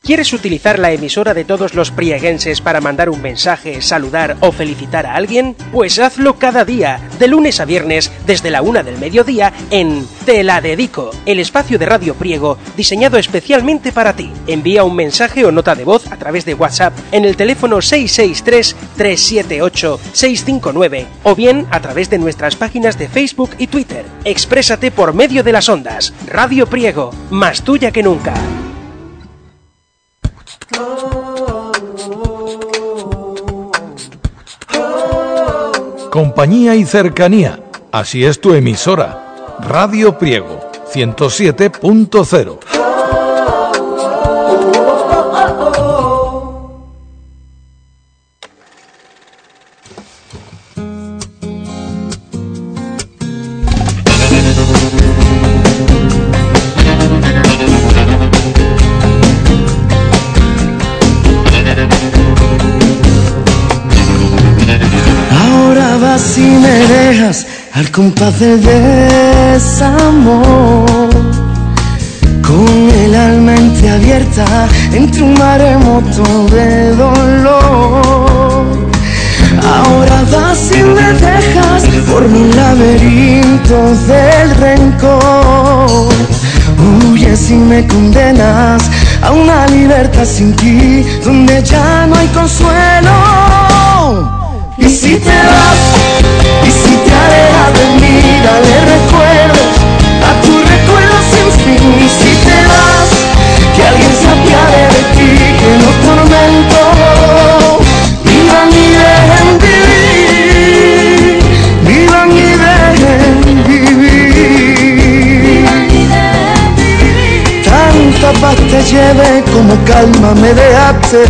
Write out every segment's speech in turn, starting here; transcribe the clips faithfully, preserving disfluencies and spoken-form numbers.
¿Quieres utilizar la emisora de todos los prieguenses para mandar un mensaje, saludar o felicitar a alguien? Pues hazlo cada día, de lunes a viernes, desde la una del mediodía, en Te la Dedico, el espacio de Radio Priego diseñado especialmente para ti. Envía un mensaje o nota de voz a través de WhatsApp en el teléfono seis seis tres, tres siete ocho, seis cinco nueve o bien a través de nuestras páginas de Facebook y Twitter. Exprésate por medio de las ondas. Radio Priego, más tuya que nunca. Compañía y cercanía, así es tu emisora, Radio Priego, ciento siete punto cero. Si me dejas al compás del desamor, con el alma entreabierta entre un maremoto de dolor. Ahora vas y me dejas por un laberinto del rencor. Huyes y me condenas a una libertad sin ti, donde ya no hay consuelo. Y si te vas, y si te alejas de mí, dale recuerdos a tu recuerdo sin fin. Y si te vas, que alguien se apiade de ti, que los tormentos vivan y dejen vivir, vivan y dejen vivir. Tanta paz te lleve como calma me dejaste.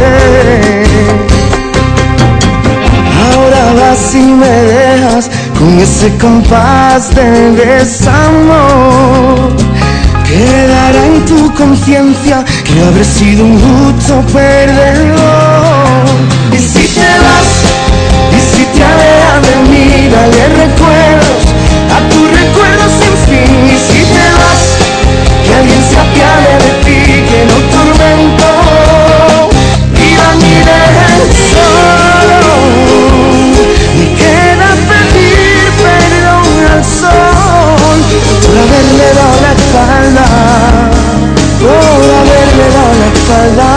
Ahora vas y me dejas con ese compás de desamor. Quedará en tu conciencia que habré sido un justo perdedor. Y si te vas, y si te alejas de mí, dale recuerdos a tu recuerdo sin fin. Y si te vas, que alguien se apiade de ti, que los tormentos vivan y dejen solo. Me queda pedir perdón al sol por haberle dado la espalda, por haberle dado la espalda.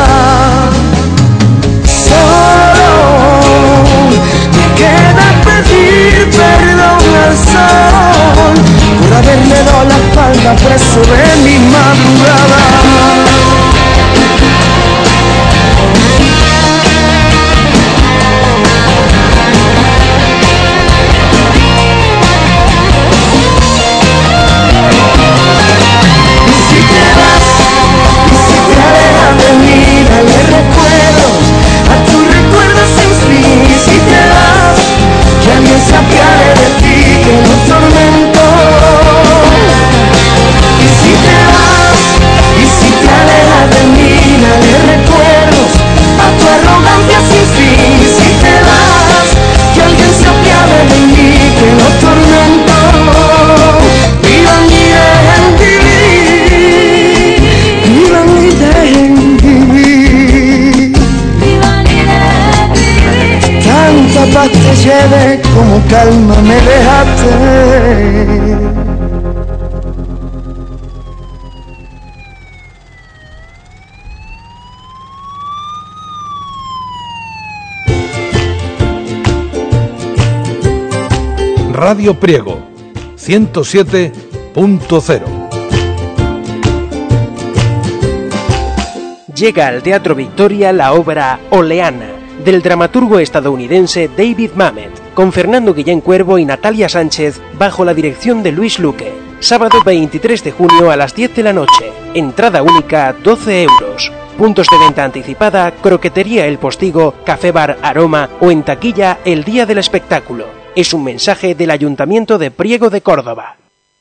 Solo me queda pedir perdón al sol por haberle dado la espalda preso de mi madrugada. Te lleve como calma me dejaste. Radio Priego, ciento siete punto cero. Llega al Teatro Victoria la obra Oleana, del dramaturgo estadounidense David Mamet, con Fernando Guillén Cuervo y Natalia Sánchez, bajo la dirección de Luis Luque. Sábado veintitrés de junio a las diez de la noche. Entrada única doce euros. Puntos de venta anticipada, Croquetería El Postigo, Café Bar Aroma o en taquilla el día del espectáculo. Es un mensaje del Ayuntamiento de Priego de Córdoba.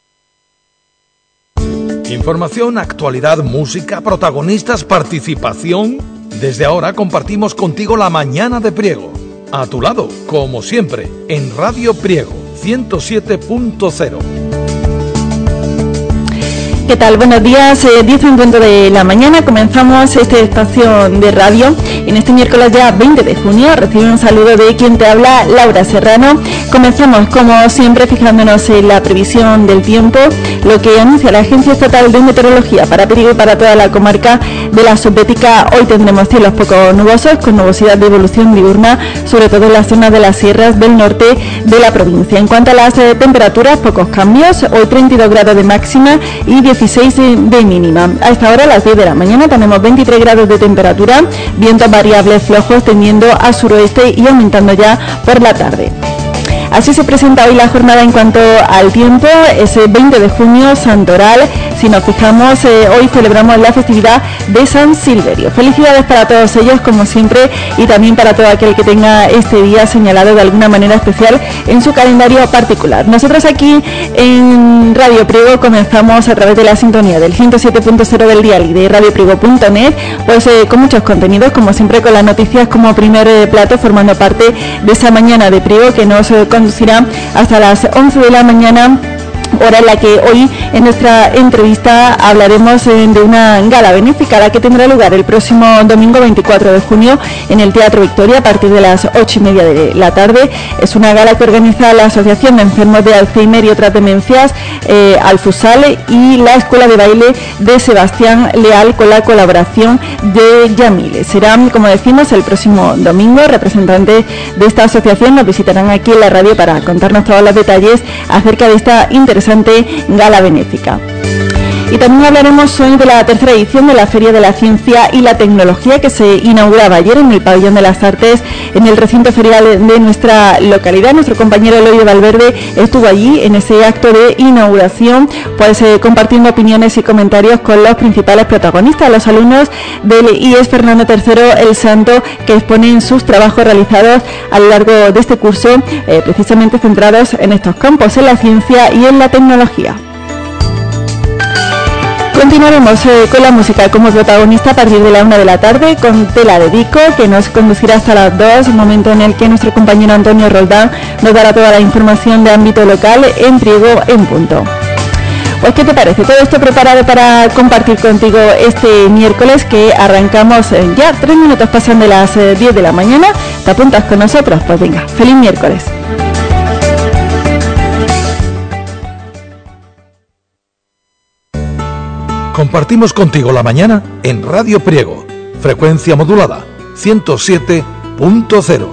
Información, actualidad, música, protagonistas, participación. Desde ahora compartimos contigo la mañana de Priego. A tu lado, como siempre, en Radio Priego, ciento siete punto cero. ¿Qué tal? Buenos días, eh, diez en punto de la mañana, comenzamos este espacio de radio. En este miércoles ya veinte de junio recibe un saludo de quien te habla, Laura Serrano. Comenzamos como siempre fijándonos en la previsión del tiempo, lo que anuncia la Agencia Estatal de Meteorología para Priego y para toda la comarca de la Subbética. Hoy tendremos cielos poco nubosos con nubosidad de evolución diurna, sobre todo en la zona de las sierras del norte de la provincia. En cuanto a las eh, temperaturas, pocos cambios, hoy treinta y dos grados de máxima y dieciséis de mínima. A esta hora, a las diez de la mañana, tenemos veintitrés grados de temperatura, vientos variables flojos tendiendo al suroeste y aumentando ya por la tarde. Así se presenta hoy la jornada en cuanto al tiempo. Es el veinte de junio, Santoral. Si nos fijamos, eh, hoy celebramos la festividad de San Silverio. Felicidades para todos ellos, como siempre, y también para todo aquel que tenga este día señalado de alguna manera especial en su calendario particular. Nosotros aquí en Radio Priego comenzamos a través de la sintonía del ciento siete punto cero del dial y de radio priego punto net, pues eh, con muchos contenidos, como siempre, con las noticias como primer eh, plato, formando parte de esa mañana de Priego que nos eh, conducirá hasta las once de la mañana, hora en la que hoy en nuestra entrevista hablaremos eh, de una gala benéfica la que tendrá lugar el próximo domingo veinticuatro de junio en el Teatro Victoria a partir de las ocho y media de la tarde. Es una gala que organiza la Asociación de Enfermos de Alzheimer y otras demencias, eh, Alfusal, y la Escuela de Baile de Sebastián Leal con la colaboración de Yamile. Será, como decimos, el próximo domingo. Representantes de esta asociación nos visitarán aquí en la radio para contarnos todos los detalles acerca de esta interesante gala benéfica. Y también hablaremos hoy de la tercera edición de la Feria de la Ciencia y la Tecnología que se inauguraba ayer en el Pabellón de las Artes, en el recinto ferial de nuestra localidad. Nuestro compañero Eloy Valverde estuvo allí en ese acto de inauguración, pues eh, compartiendo opiniones y comentarios con los principales protagonistas, los alumnos del I E S Fernando tercero El Santo, que exponen sus trabajos realizados a lo largo de este curso, eh, precisamente centrados en estos campos, en la ciencia y en la tecnología. Continuaremos eh, con la música como protagonista a partir de la una de la tarde con Te la dedico, que nos conducirá hasta las dos, momento en el que nuestro compañero Antonio Roldán nos dará toda la información de ámbito local en Priego en punto. Pues, ¿qué te parece? Todo esto preparado para compartir contigo este miércoles que arrancamos eh, ya tres minutos pasan de las eh, diez de la mañana. ¿Te apuntas con nosotros? Pues venga, feliz miércoles. Compartimos contigo la mañana en Radio Priego, frecuencia modulada ciento siete punto cero.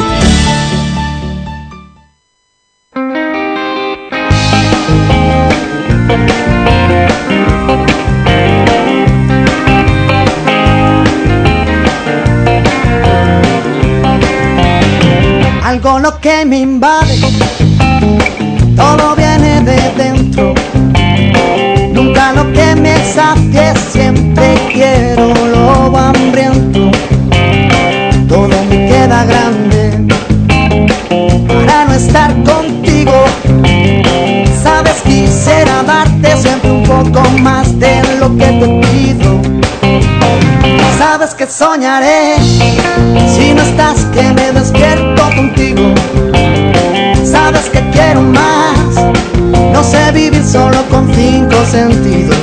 Algo lo que me invade, todo viene de dentro. Nunca lo que me sacie, siempre quiero lo hambriento. Todo me queda grande para no estar contigo. Sabes, quisiera darte siempre un poco más de lo que te pido. Sabes que soñaré si no estás, que me despierto contigo. Sabes que quiero más, no sé vivir solo con cinco sentidos.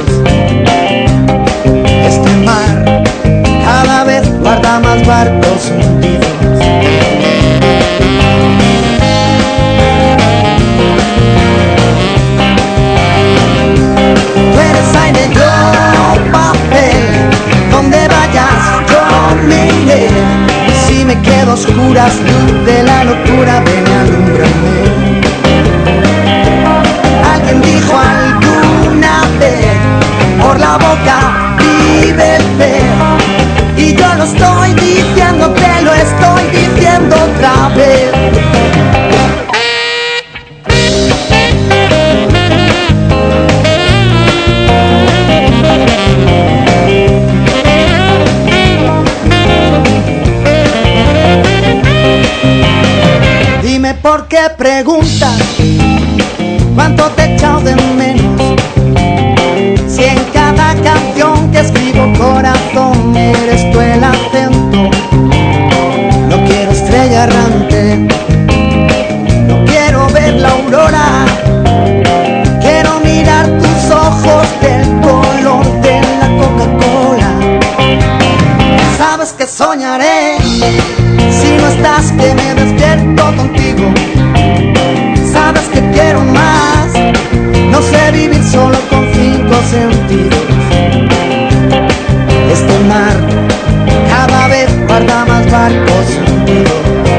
Este mar cada vez guarda más barcos hundidos. Tú eres aire, yo papel, donde vayas yo me iré. Y si me quedo a oscuras, luz de la locura, ven y alúmbrame. Alguien dijo alguna vez, por la boca vive el fe. Y yo lo estoy diciendo, te lo estoy diciendo otra vez. Dime por qué preguntas cuánto te he echado de menos. Si en cada canción que escribo, corazón, eres tú el acento. No quiero estrella errante, no quiero ver la aurora. Quiero mirar tus ojos del soñaré. Si no estás, que me despierto contigo. Sabes que quiero más. No sé vivir solo con cinco sentidos. Este mar cada vez guarda más barcos hundidos.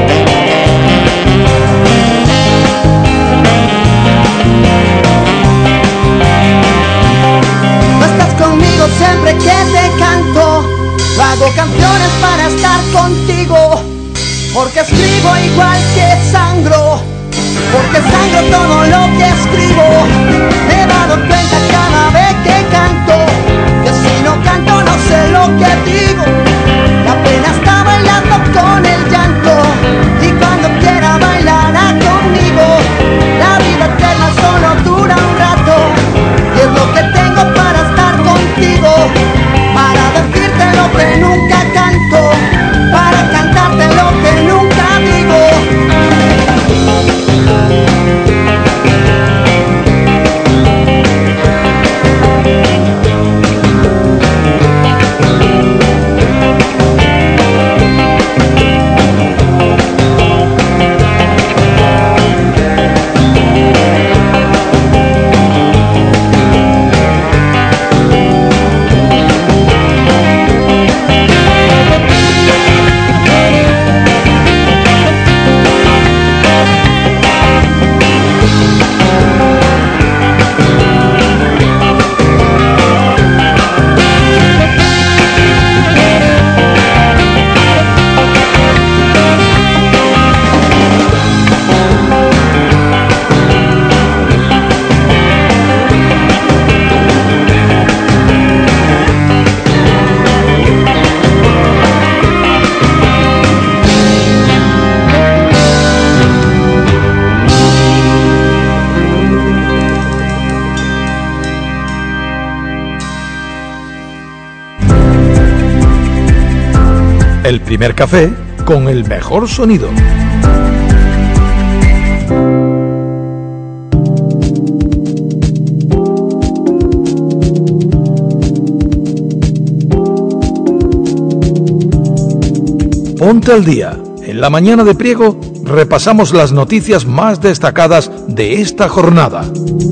No estás conmigo siempre que te canto. Yo hago canciones para estar contigo. Porque escribo igual que sangro. Porque sangro todo lo que escribo. Me he dado cuenta cada vez que canto que si no canto no sé lo que digo. La pena está bailando con el llanto y cuando quiera bailará conmigo. La vida eterna solo dura un rato y es lo que tengo para estar contigo. Para decirte lo que nunca canto, para cantarte lo que nunca digo. El primer café con el mejor sonido. Ponte al día. En la mañana de Priego repasamos las noticias más destacadas de esta jornada.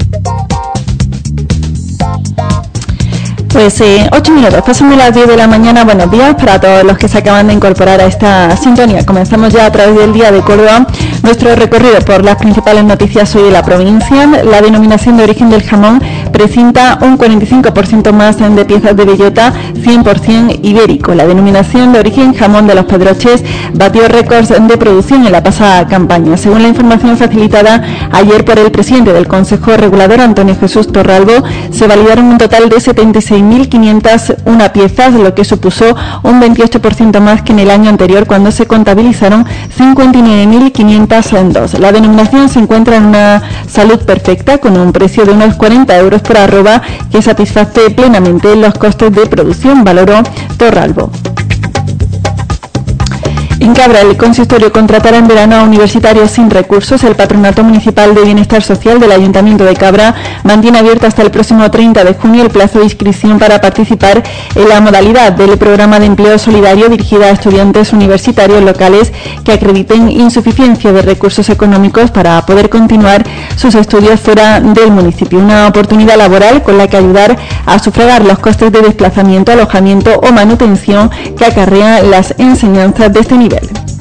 Pues eh, ocho minutos, pasan de las diez de la mañana. Buenos días para todos los que se acaban de incorporar a esta sintonía. Comenzamos ya a través del Día de Córdoba nuestro recorrido por las principales noticias hoy de la provincia. La denominación de origen del jamón presenta un cuarenta y cinco por ciento más de piezas de bellota cien por ciento ibérico. La denominación de origen jamón de los Pedroches batió récords de producción en la pasada campaña. Según la información facilitada ayer por el presidente del Consejo Regulador, Antonio Jesús Torralbo, se validaron un total de setenta y seis mil quinientas una piezas, lo que supuso un veintiocho por ciento más que en el año anterior, cuando se contabilizaron cincuenta y nueve mil quinientas dos. La denominación se encuentra en una salud perfecta, con un precio de unos cuarenta euros por arroba, que satisface plenamente los costes de producción, valoró Torralbo. En Cabra, el consistorio contratará en verano a universitarios sin recursos. El Patronato Municipal de Bienestar Social del Ayuntamiento de Cabra mantiene abierto hasta el próximo treinta de junio el plazo de inscripción para participar en la modalidad del programa de empleo solidario dirigida a estudiantes universitarios locales que acrediten insuficiencia de recursos económicos para poder continuar sus estudios fuera del municipio. Una oportunidad laboral con la que ayudar a sufragar los costes de desplazamiento, alojamiento o manutención que acarrean las enseñanzas de este nivel.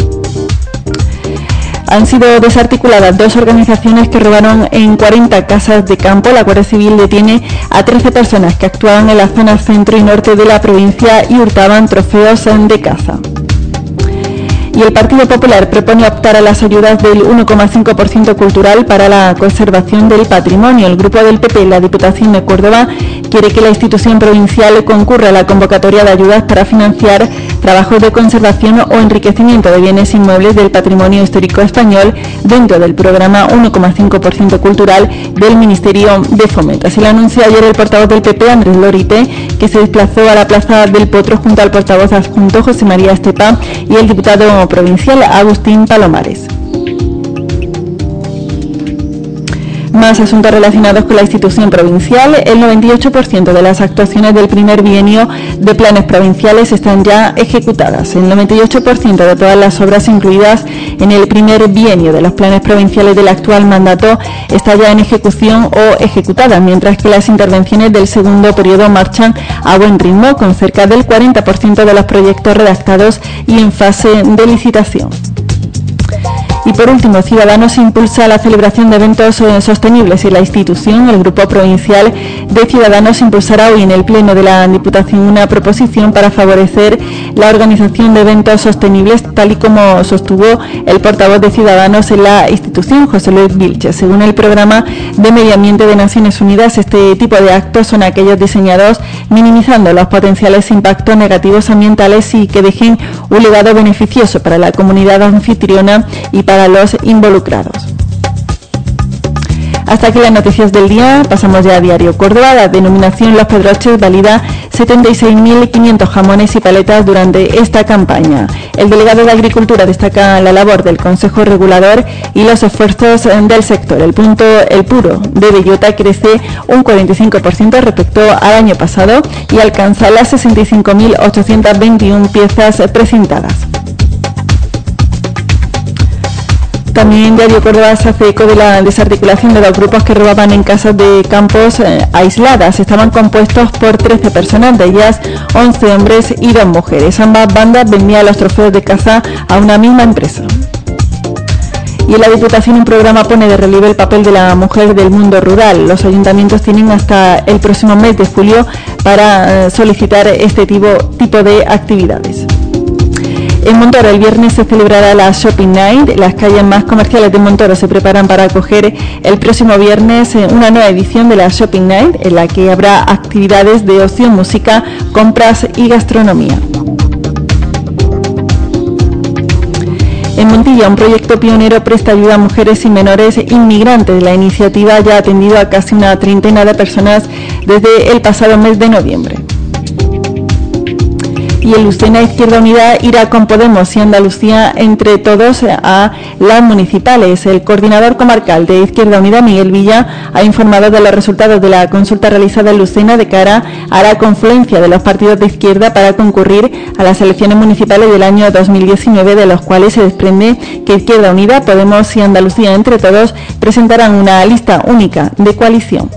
Han sido desarticuladas dos organizaciones que robaron en cuarenta casas de campo. La Guardia Civil detiene a trece personas que actuaban en la zona centro y norte de la provincia y hurtaban trofeos de caza. Y el Partido Popular propone optar a las ayudas del uno coma cinco por ciento cultural para la conservación del patrimonio. El grupo del P P en la Diputación de Córdoba quiere que la institución provincial concurra a la convocatoria de ayudas para financiar trabajos de conservación o enriquecimiento de bienes inmuebles del patrimonio histórico español dentro del programa uno coma cinco por ciento cultural del Ministerio de Fomento. Así lo anunció ayer el portavoz del P P, Andrés Lorite, que se desplazó a la Plaza del Potro junto al portavoz adjunto José María Estepa y el diputado provincial Agustín Palomares. Más asuntos relacionados con la institución provincial. El noventa y ocho por ciento de las actuaciones del primer bienio de planes provinciales están ya ejecutadas. El noventa y ocho por ciento de todas las obras incluidas en el primer bienio de los planes provinciales del actual mandato está ya en ejecución o ejecutada, mientras que las intervenciones del segundo periodo marchan a buen ritmo, con cerca del cuarenta por ciento de los proyectos redactados y en fase de licitación. Y por último, Ciudadanos impulsa la celebración de eventos eh, sostenibles en la institución. El Grupo Provincial de Ciudadanos impulsará hoy en el Pleno de la Diputación una proposición para favorecer la organización de eventos sostenibles, tal y como sostuvo el portavoz de Ciudadanos en la institución, José Luis Vilches. Según el Programa de Medio Ambiente de Naciones Unidas, este tipo de actos son aquellos diseñados minimizando los potenciales impactos negativos ambientales y que dejen un legado beneficioso para la comunidad anfitriona y para los involucrados. Hasta aquí las noticias del día. Pasamos ya a Diario Córdoba. La denominación Los Pedroches valida setenta y seis mil quinientos jamones y paletas durante esta campaña. El delegado de Agricultura destaca la labor del Consejo Regulador y los esfuerzos del sector. El punto El Puro de bellota crece un cuarenta y cinco por ciento respecto al año pasado y alcanza las sesenta y cinco mil ochocientas veintiuna piezas precintadas. También Diario Córdoba se hace eco de la desarticulación de los grupos que robaban en casas de campos eh, aisladas. Estaban compuestos por trece personas, de ellas once hombres y dos mujeres. Ambas bandas vendían los trofeos de caza a una misma empresa. Y en la Diputación un programa pone de relieve el papel de la mujer del mundo rural. Los ayuntamientos tienen hasta el próximo mes de julio para eh, solicitar este tipo, tipo de actividades. En Montoro el viernes se celebrará la Shopping Night. Las calles más comerciales de Montoro se preparan para acoger el próximo viernes una nueva edición de la Shopping Night, en la que habrá actividades de ocio, música, compras y gastronomía. En Montilla, un proyecto pionero presta ayuda a mujeres y menores inmigrantes. La iniciativa ya ha atendido a casi una treintena de personas desde el pasado mes de noviembre. Y el Lucena Izquierda Unida irá con Podemos y Andalucía entre todos a las municipales. El coordinador comarcal de Izquierda Unida, Miguel Villa, ha informado de los resultados de la consulta realizada en Lucena de cara a la confluencia de los partidos de izquierda para concurrir a las elecciones municipales del año dos mil diecinueve, de los cuales se desprende que Izquierda Unida, Podemos y Andalucía entre todos presentarán una lista única de coalición.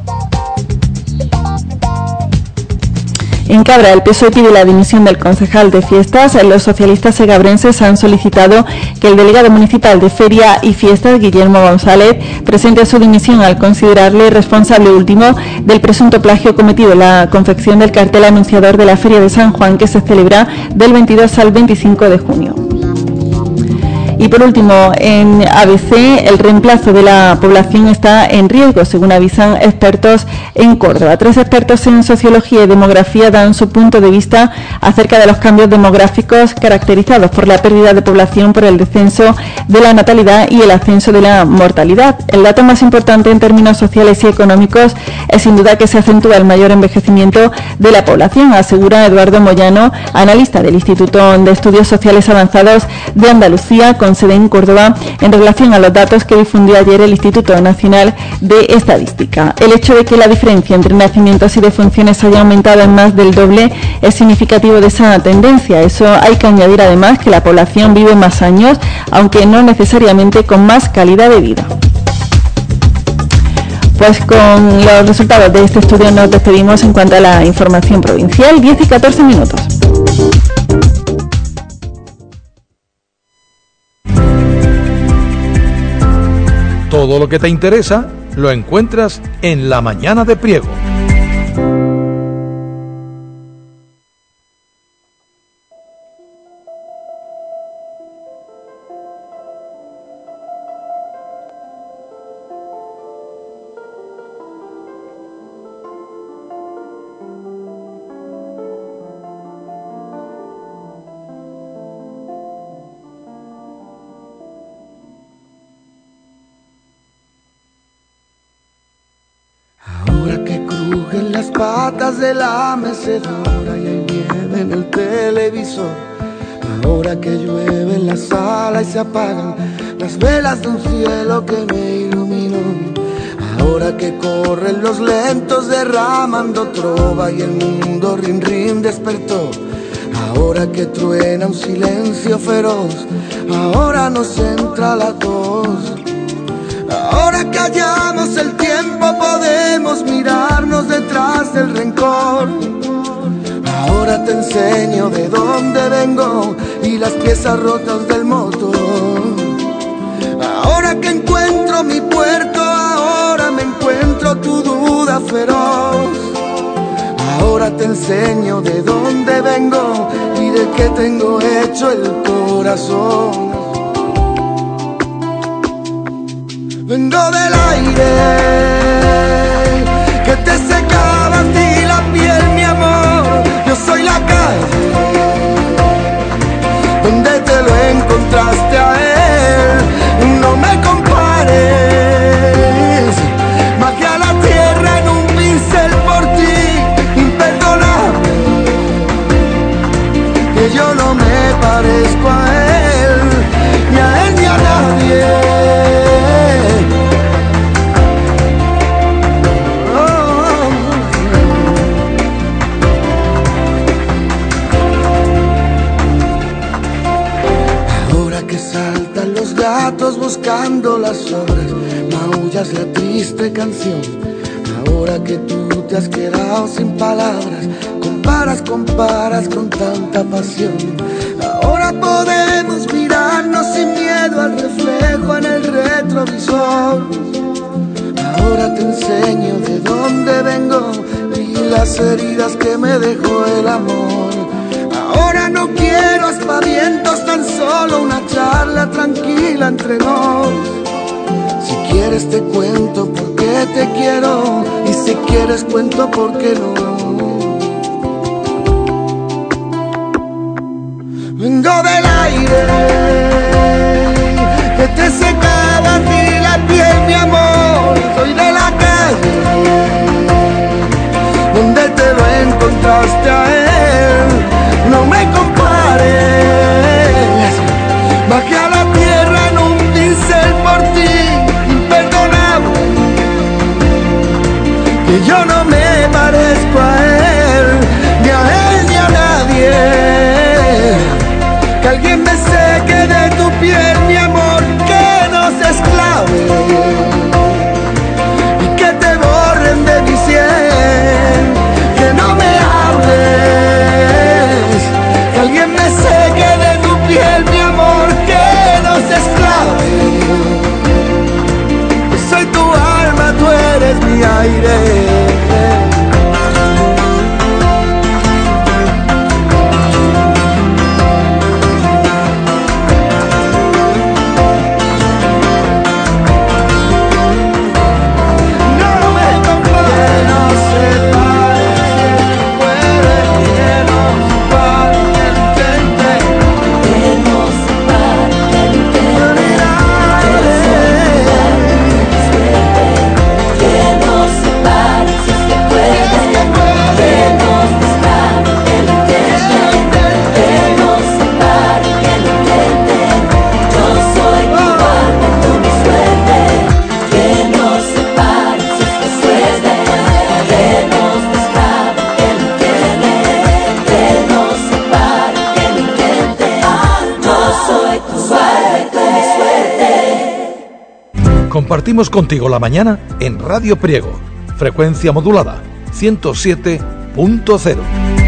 En Cabra, el P S O E pide la dimisión del concejal de fiestas. Los socialistas segabrenses han solicitado que el delegado municipal de Feria y Fiestas, Guillermo González, presente su dimisión al considerarle responsable último del presunto plagio cometido en la confección del cartel anunciador de la Feria de San Juan, que se celebra del veintidós al veinticinco de junio. Y por último, en A B C, el reemplazo de la población está en riesgo, según avisan expertos en Córdoba. Tres expertos en sociología y demografía dan su punto de vista acerca de los cambios demográficos caracterizados por la pérdida de población, por el descenso de la natalidad y el ascenso de la mortalidad. El dato más importante en términos sociales y económicos es sin duda que se acentúa el mayor envejecimiento de la población, asegura Eduardo Moyano, analista del Instituto de Estudios Sociales Avanzados de Andalucía, con sede en Córdoba, en relación a los datos que difundió ayer el Instituto Nacional de Estadística. El hecho de que la diferencia entre nacimientos y defunciones haya aumentado en más del doble es significativo de esa tendencia. Eso hay que añadir además que la población vive más años, aunque no necesariamente con más calidad de vida. Pues con los resultados de este estudio nos despedimos en cuanto a la información provincial. diez y catorce minutos. Todo lo que te interesa lo encuentras en La Mañana de Priego. Patas de la mecedora y hay nieve en el televisor. Ahora que llueve en la sala y se apagan las velas de un cielo que me iluminó. Ahora Ahora que corren los lentos derramando trova y el mundo rin rin despertó. Ahora que truena un silencio feroz, ahora nos entra la tos. Ahora que hallamos el tiempo podemos mirarnos detrás del rencor. Ahora te enseño de dónde vengo y las piezas rotas del motor. Ahora que encuentro mi puerto, ahora me encuentro tu duda feroz. Ahora te enseño de dónde vengo y de qué tengo hecho el corazón. Vengo del aire que te secaba a ti la piel, mi amor. Yo soy la calle donde te lo encontraste a él. No me compares, bajé a la tierra en un pincel por ti, imperdonable, que yo no me parezco a él, ni a él ni a nadie. Buscando las obras, maullas la triste canción. Ahora que tú te has quedado sin palabras, comparas, comparas con tanta pasión. Ahora podemos mirarnos sin miedo al reflejo en el retrovisor. Ahora te enseño de dónde vengo y las heridas que me dejó el amor. Ahora no quiero aspavientos, tan solo una charla tranquila entre nos. Si quieres te cuento por qué te quiero, y si quieres cuento por qué no. Vengo del aire que te secaba a ti la piel, mi amor. Soy de la calle donde te lo encontraste a él. No me compares, bajé a la tierra en un pincel por ti, imperdonable, que yo no me parezco a él, ni a él ni a nadie. Que alguien me seque de tu piel, mi amor, que no se esclave y que te borren de mi sien, que no me hables. Que alguien me seque de tu piel, mi amor, que no se esclave. Yo soy tu alma, tú eres mi aire. Compartimos contigo la mañana en Radio Priego, frecuencia modulada ciento siete punto cero.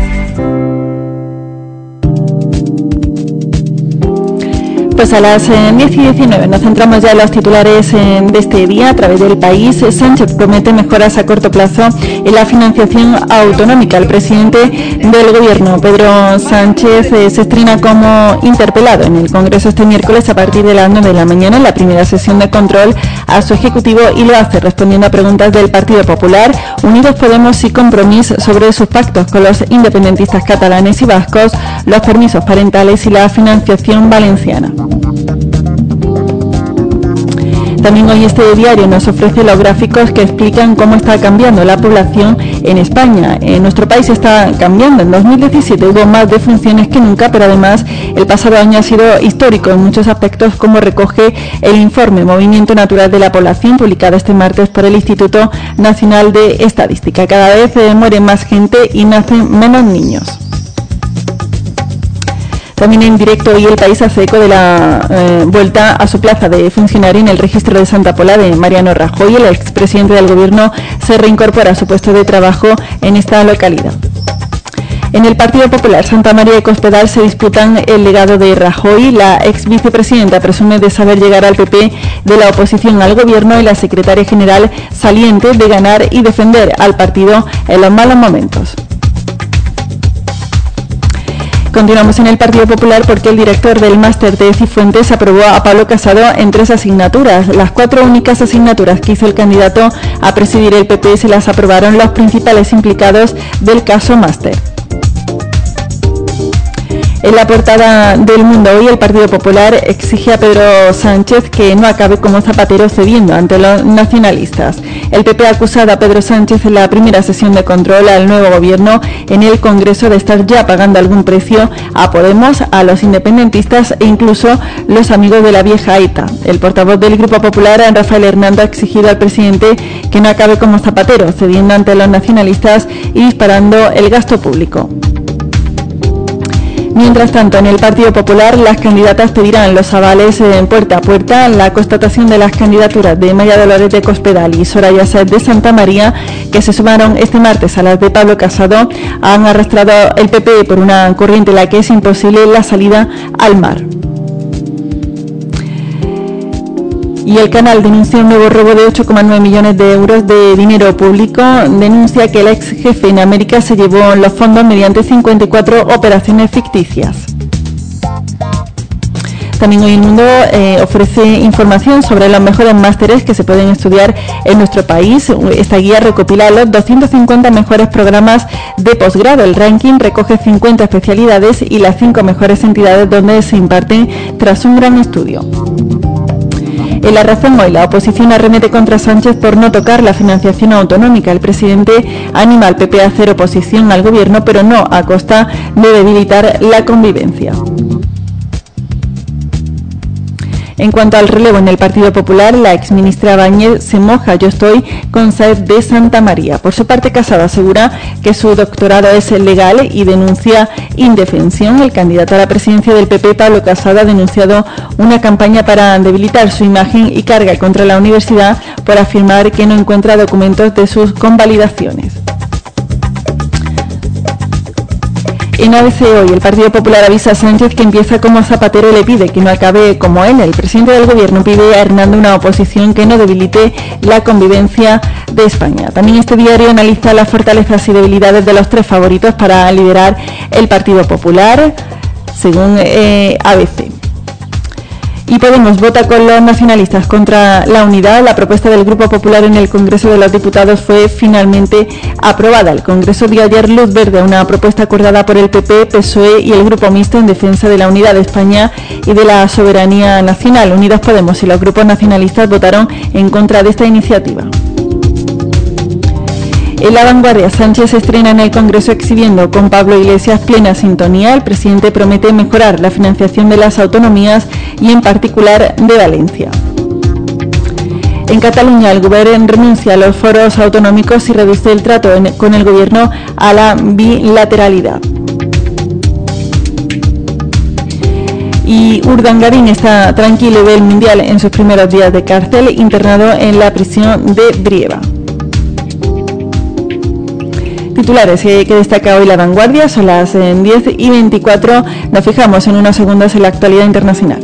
Pues a las eh, diez y diecinueve nos centramos ya en los titulares eh, de este día. A través del país, eh, Sánchez promete mejoras a corto plazo en la financiación autonómica. El presidente del gobierno, Pedro Sánchez, eh, se estrena como interpelado en el Congreso este miércoles a partir de las nueve de la mañana en la primera sesión de control a su ejecutivo, y lo hace respondiendo a preguntas del Partido Popular, Unidos Podemos y Compromís sobre sus pactos con los independentistas catalanes y vascos, los permisos parentales y la financiación valenciana. También hoy este diario nos ofrece los gráficos que explican cómo está cambiando la población en España. En nuestro país está cambiando. En dos mil diecisiete hubo más defunciones que nunca, pero además el pasado año ha sido histórico en muchos aspectos, como recoge el informe Movimiento Natural de la Población, publicado este martes por el Instituto Nacional de Estadística. Cada vez eh, muere más gente y nacen menos niños. También en directo hoy El País hace eco de la eh, vuelta a su plaza de funcionario en el registro de Santa Pola de Mariano Rajoy. El expresidente del Gobierno se reincorpora a su puesto de trabajo en esta localidad. En el Partido Popular, Santa María y Cospedal se disputan el legado de Rajoy. La ex vicepresidenta presume de saber llegar al P P de la oposición al Gobierno y la secretaria general saliente de ganar y defender al partido en los malos momentos. Continuamos en el Partido Popular porque el director del máster de Cifuentes aprobó a Pablo Casado en tres asignaturas. Las cuatro únicas asignaturas que hizo el candidato a presidir el P P se las aprobaron los principales implicados del caso máster. En la portada del Mundo hoy, el Partido Popular exige a Pedro Sánchez que no acabe como Zapatero cediendo ante los nacionalistas. El P P ha acusado a Pedro Sánchez en la primera sesión de control al nuevo gobierno en el Congreso de estar ya pagando algún precio a Podemos, a los independentistas e incluso los amigos de la vieja ETA. El portavoz del Grupo Popular, Rafael Hernando, ha exigido al presidente que no acabe como Zapatero, cediendo ante los nacionalistas y disparando el gasto público. Mientras tanto, en el Partido Popular, las candidatas pedirán los avales en puerta a puerta. La constatación de las candidaturas de María Dolores de Cospedal y Soraya Sáez de Santa María, que se sumaron este martes a las de Pablo Casado, han arrastrado el P P por una corriente en la que es imposible la salida al mar. Y el Canal denuncia un nuevo robo de ocho coma nueve millones de euros de dinero público. Denuncia que el ex jefe en América se llevó los fondos mediante cincuenta y cuatro operaciones ficticias. También hoy El Mundo eh, ofrece información sobre los mejores másteres que se pueden estudiar en nuestro país. Esta guía recopila los doscientos cincuenta mejores programas de posgrado. El ranking recoge cincuenta especialidades y las cinco mejores entidades donde se imparten tras un gran estudio. En La Razón hoy, la oposición arremete contra Sánchez por no tocar la financiación autonómica. El presidente anima al P P a hacer oposición al gobierno, pero no a costa de debilitar la convivencia. En cuanto al relevo en el Partido Popular, la exministra Báñez se moja: yo estoy con Sáez de Santa María. Por su parte, Casado asegura que su doctorado es legal y denuncia indefensión. El candidato a la presidencia del P P, Pablo Casado, ha denunciado una campaña para debilitar su imagen y carga contra la universidad por afirmar que no encuentra documentos de sus convalidaciones. En A B C hoy, el Partido Popular avisa a Sánchez que empieza como Zapatero y le pide que no acabe como él. El presidente del gobierno pide a Hernando una oposición que no debilite la convivencia de España. También este diario analiza las fortalezas y debilidades de los tres favoritos para liderar el Partido Popular, según eh, A B C. Y Podemos vota con los nacionalistas contra la unidad. La propuesta del Grupo Popular en el Congreso de los Diputados fue finalmente aprobada. El Congreso dio ayer luz verde a una propuesta acordada por el P P, P S O E y el Grupo Mixto en defensa de la unidad de España y de la soberanía nacional. Unidos Podemos y los grupos nacionalistas votaron en contra de esta iniciativa. En La Vanguardia, Sánchez se estrena en el Congreso exhibiendo con Pablo Iglesias plena sintonía. El presidente promete mejorar la financiación de las autonomías y en particular de Valencia. En Cataluña, el Gobierno renuncia a los foros autonómicos y reduce el trato en, con el Gobierno a la bilateralidad. Y Urdangarín está tranquilo y ve el Mundial en sus primeros días de cárcel, internado en la prisión de Brieva. Titulares eh, que destaca hoy La Vanguardia, son las eh, diez y veinticuatro. Nos fijamos en unos segundos en la actualidad internacional.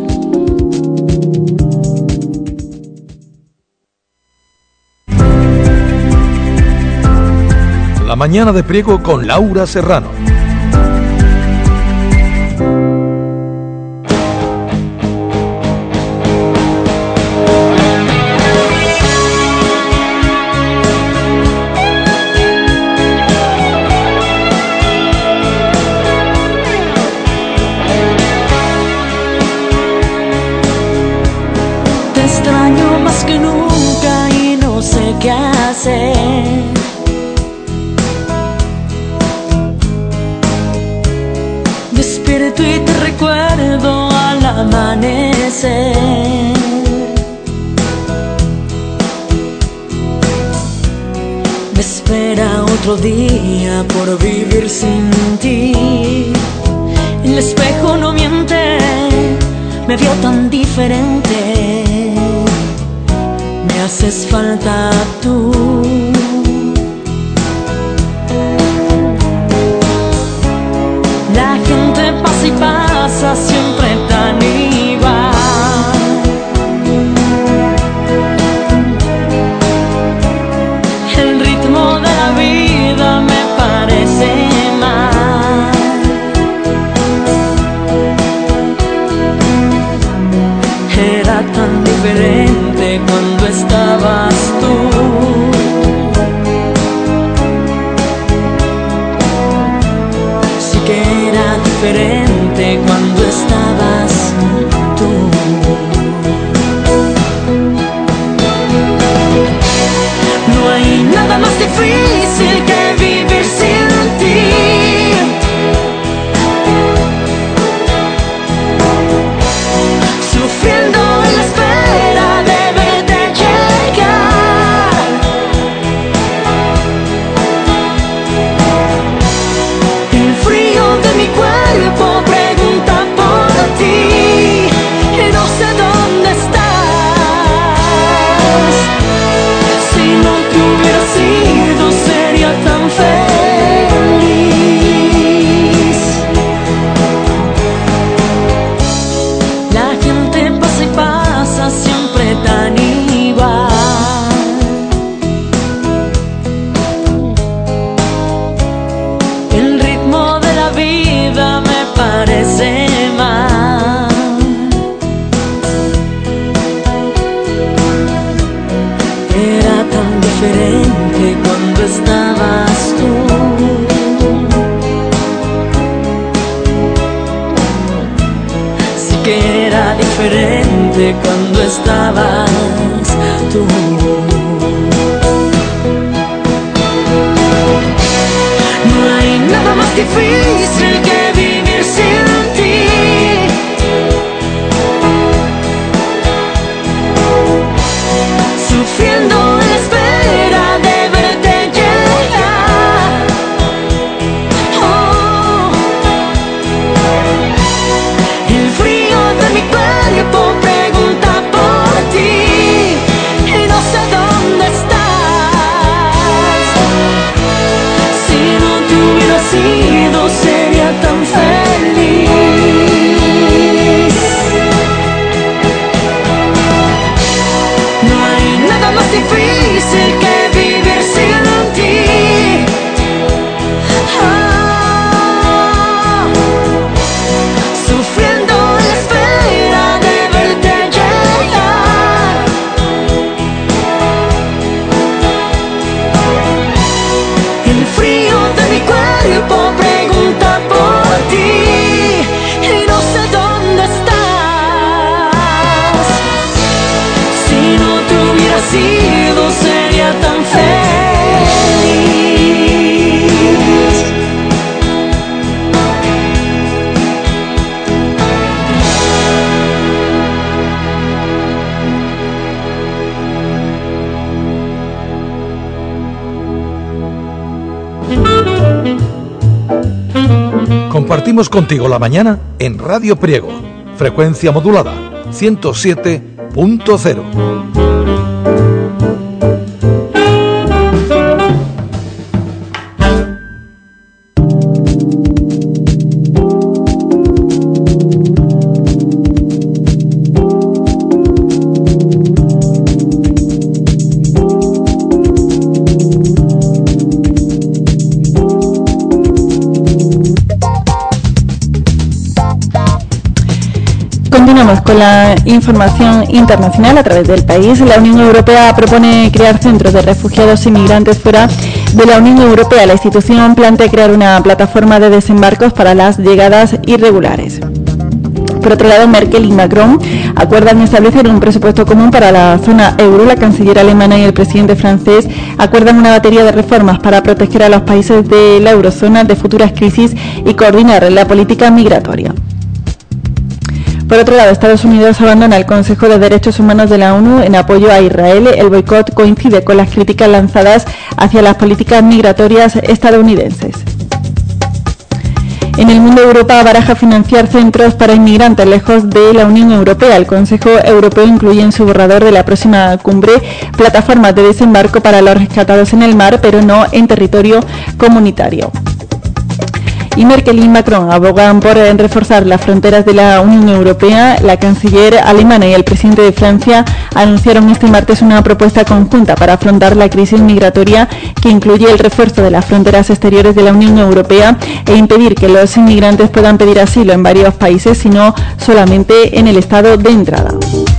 La mañana de Priego con Laura Serrano. Te extraño más que recuerdo al amanecer. Me espera otro día por vivir sin ti. El espejo no miente, me vio tan diferente. Me haces falta tú. La gente pasa y pasa, siempre tan igual. El ritmo de la vida me parece mal. Era tan diferente cuando estabas tú. Sí que era diferente cuando estabas tú. No hay nada más difícil que vivir sin ti. Sufriendo en la espera de verte llegar. El frío de mi cuerpo pregunta por ti y no sé dónde estás. Si no te hubiera sido sería tan feliz. La gente pasa y pasa, siempre tan igual. El ritmo de la vida me parece mal. Era tan diferente cuando estabas tú. Sí que era diferente cuando estabas tú. No hay nada más difícil que vivir sin ti. Sufriendo en la espera de verte llegar. Oh. El frío de mi cuerpo pregunta por ti y no sé dónde estás. Si no te hubiera sido sería tan feliz. No hay nada más difícil que vivir sin ti. Ah, sufriendo en la espera de verte llegar. El frío de mi cuerpo pregunta por ti y no sé dónde estás. Si no te hubiera sido sería tan feliz. Compartimos contigo la mañana en Radio Priego, frecuencia modulada ciento siete punto cero. Continuamos con la información internacional a través del país. La Unión Europea propone crear centros de refugiados e inmigrantes fuera de la Unión Europea. La institución plantea crear una plataforma de desembarcos para las llegadas irregulares. Por otro lado, Merkel y Macron acuerdan establecer un presupuesto común para la zona euro. La canciller alemana y el presidente francés acuerdan una batería de reformas para proteger a los países de la eurozona de futuras crisis y coordinar la política migratoria. Por otro lado, Estados Unidos abandona el Consejo de Derechos Humanos de la ONU en apoyo a Israel. El boicot coincide con las críticas lanzadas hacia las políticas migratorias estadounidenses. En el mundo, Europa baraja financiar centros para inmigrantes lejos de la Unión Europea. El Consejo Europeo incluye en su borrador de la próxima cumbre plataformas de desembarco para los rescatados en el mar, pero no en territorio comunitario. Y Merkel y Macron abogan por reforzar las fronteras de la Unión Europea. La canciller alemana y el presidente de Francia anunciaron este martes una propuesta conjunta para afrontar la crisis migratoria que incluye el refuerzo de las fronteras exteriores de la Unión Europea e impedir que los inmigrantes puedan pedir asilo en varios países, sino solamente en el estado de entrada.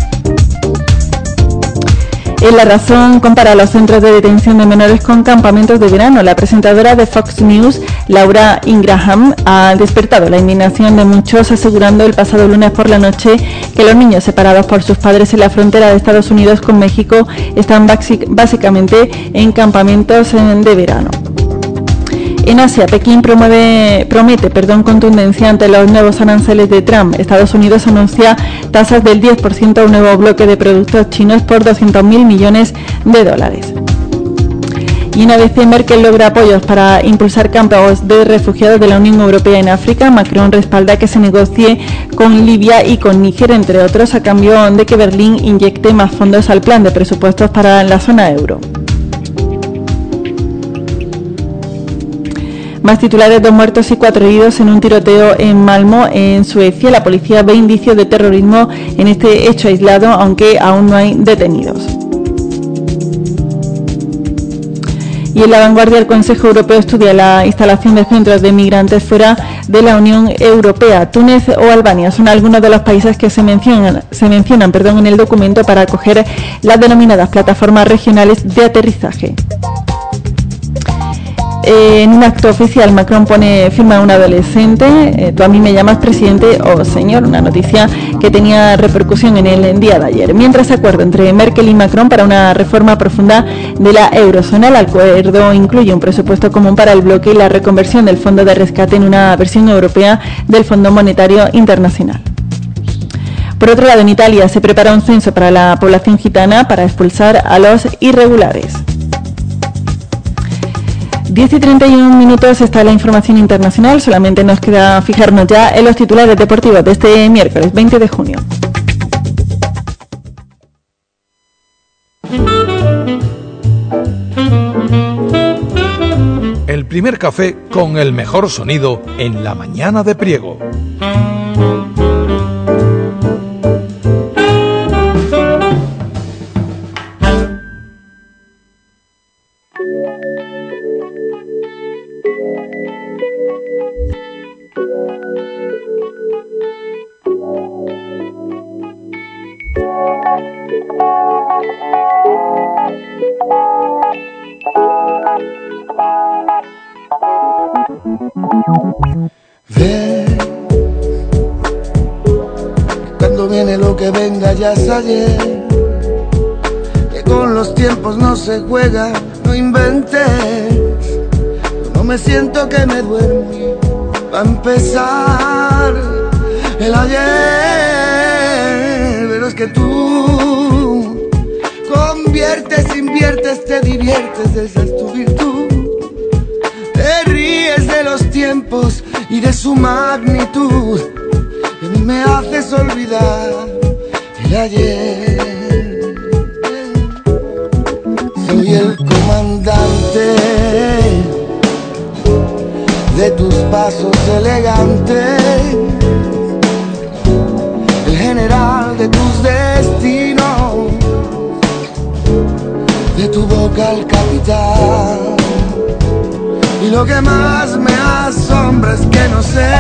En La Razón compara los centros de detención de menores con campamentos de verano. La presentadora de Fox News, Laura Ingraham, ha despertado la indignación de muchos, asegurando el pasado lunes por la noche que los niños separados por sus padres en la frontera de Estados Unidos con México están básicamente en campamentos de verano. En Asia, Pekín promueve, promete perdón, contundencia ante los nuevos aranceles de Trump. Estados Unidos anuncia tasas del diez por ciento a un nuevo bloque de productos chinos por doscientos mil millones de dólares. Y una vez Merkel logra apoyos para impulsar campos de refugiados de la Unión Europea en África, Macron respalda que se negocie con Libia y con Níger, entre otros, a cambio de que Berlín inyecte más fondos al plan de presupuestos para la zona euro. Más titulares: dos muertos y cuatro heridos en un tiroteo en Malmö, en Suecia. La policía ve indicios de terrorismo en este hecho aislado, aunque aún no hay detenidos. Y en La Vanguardia, el Consejo Europeo estudia la instalación de centros de migrantes fuera de la Unión Europea. Túnez o Albania son algunos de los países que se mencionan, se mencionan perdón, en el documento para acoger las denominadas plataformas regionales de aterrizaje. Eh, en un acto oficial, Macron pone firma a un adolescente. Eh, tú a mí me llamas presidente o señor, una noticia que tenía repercusión en el día de ayer. Mientras, acuerdo entre Merkel y Macron para una reforma profunda de la eurozona. El acuerdo incluye un presupuesto común para el bloque y la reconversión del fondo de rescate en una versión europea del Fondo Monetario Internacional. Por otro lado, en Italia se prepara un censo para la población gitana para expulsar a los irregulares. diez y treinta y un minutos está la información internacional. Solamente nos queda fijarnos ya en los titulares deportivos de este miércoles veinte de junio. El primer café con el mejor sonido en la mañana de Priego. Ve, cuando viene lo que venga ya es ayer, que con los tiempos no se juega, no inventes. Yo no me siento que me duermo, va a empezar el ayer, pero es que tú conviertes, inviertes, te diviertes, esa es tu virtud. Te ríes de los tiempos y de su magnitud, y a mí me haces olvidar el ayer. Soy el comandante de tus pasos elegantes, el general de tus destinos, de tu boca el capitán. Y lo que más me asombra es que no sé,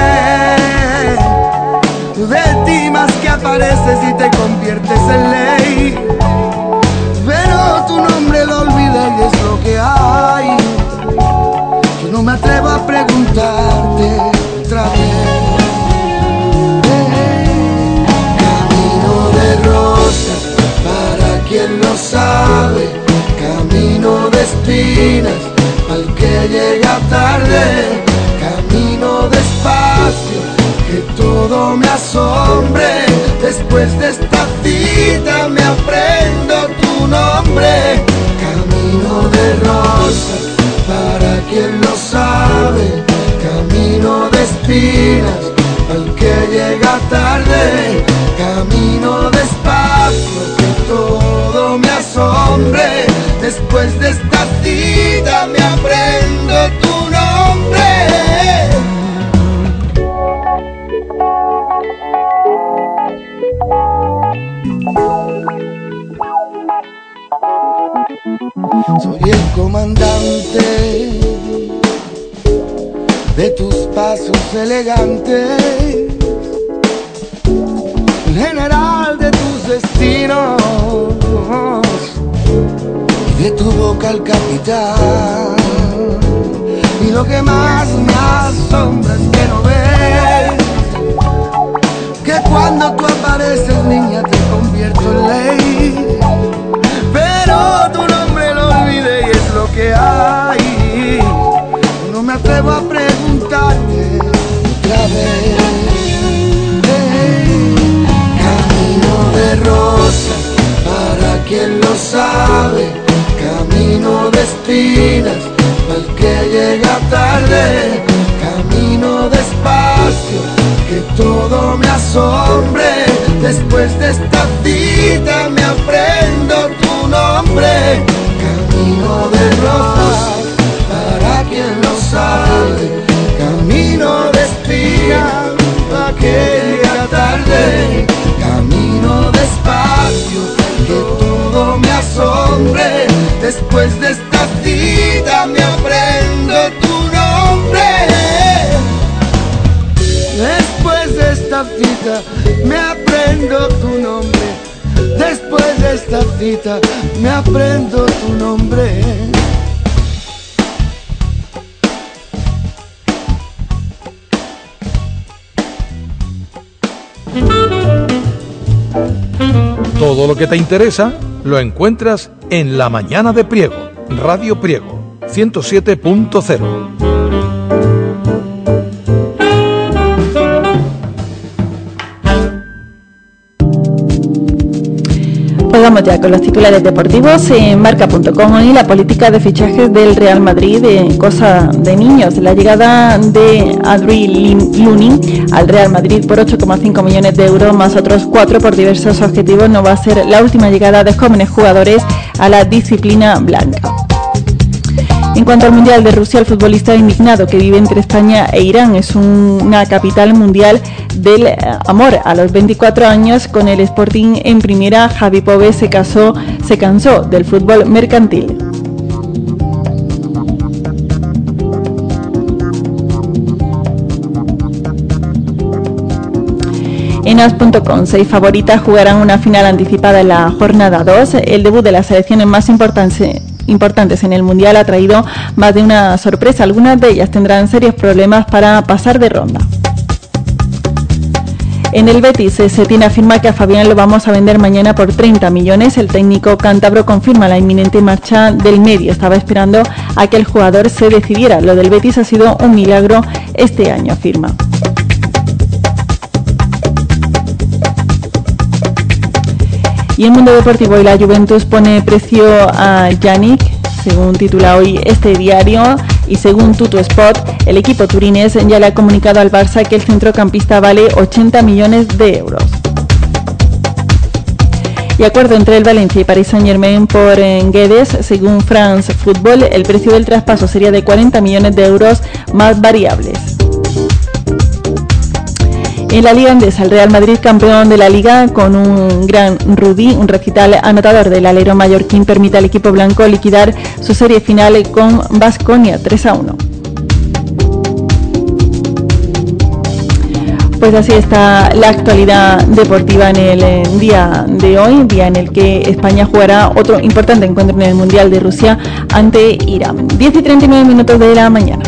tú de ti más que apareces y te conviertes en ley, pero tu nombre lo olvidé y es lo que hay. Yo no me atrevo a preguntarte otra vez. Camino de rosas para quien lo sabe, camino de espinas al que llega tarde, camino despacio, que todo me asombre, Después de esta cita me aprendo tu nombre. Camino de rosas, para quien lo sabe. Camino de espinas, al que llega tarde. Camino despacio, que todo me asombre. Después de esta cita me aprendo tu nombre. Soy el comandante de tus pasos elegantes, el general de tus destinos y de tu boca el capitán. Y lo que más me asombra es que no ves que cuando tú apareces, niña, te convierto en ley. Pero tu nombre lo olvidé y es lo que hay. No me atrevo a preguntarte otra vez. Hey, camino de rosas, para quien lo sabe. Camino de espinas, para el que llega tarde. Camino despacio, que todo me asombre. Después de esta cita me aprendo tu nombre. Camino de rosas, para quien lo sabe. Camino de espinas, para que llega tarde. Camino despacio, que todo me asombre. Después de esta cita me aprendo tu nombre. Después de esta cita me aprendo tu nombre. Después de esta cita me aprendo tu nombre. Todo lo que te interesa lo encuentras en La Mañana de Priego, Radio Priego, ciento siete punto cero. Pues vamos ya con los titulares deportivos en marca punto com y la política de fichajes del Real Madrid en cosa de niños. La llegada de Adrien Looney al Real Madrid por ocho coma cinco millones de euros más otros cuatro por diversos objetivos no va a ser la última llegada de jóvenes jugadores a la disciplina blanca. En cuanto al Mundial de Rusia, el futbolista indignado que vive entre España e Irán es un, una capital mundial del amor. A los veinticuatro años, con el Sporting en primera, Javi Pove se casó, se cansó del fútbol mercantil. En as punto com, seis favoritas jugarán una final anticipada en la jornada dos. El debut de las selecciones más importantes importantes en el Mundial ha traído más de una sorpresa. Algunas de ellas tendrán serios problemas para pasar de ronda. En el Betis, se tiene afirma que a Fabián lo vamos a vender mañana por treinta millones. El técnico cántabro confirma la inminente marcha del medio. Estaba esperando a que el jugador se decidiera. Lo del Betis ha sido un milagro este año, afirma. Y en Mundo Deportivo, y la Juventus pone precio a Yannick, según titula hoy este diario, y según Tuttosport, el equipo turinés ya le ha comunicado al Barça que el centrocampista vale ochenta millones de euros. Y acuerdo entre el Valencia y Paris Saint-Germain por Guedes, según France Football, el precio del traspaso sería de cuarenta millones de euros más variables. En la Liga Andesa, el Real Madrid, campeón de la Liga, con un gran Rudí, un recital anotador del alero mallorquín, permite al equipo blanco liquidar su serie final con Baskonia tres a uno. Pues así está la actualidad deportiva en el día de hoy, día en el que España jugará otro importante encuentro en el Mundial de Rusia ante Irán. diez y treinta y nueve minutos de la mañana.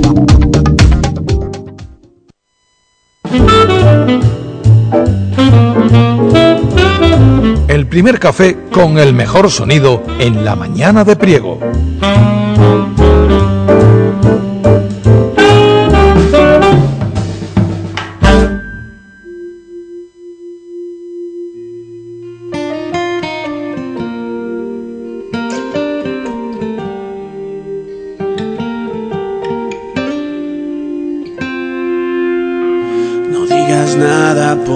El primer café con el mejor sonido en La Mañana de Priego.